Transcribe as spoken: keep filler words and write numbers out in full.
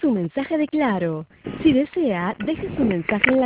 su mensaje de Claro. Si desea, deje su mensaje en la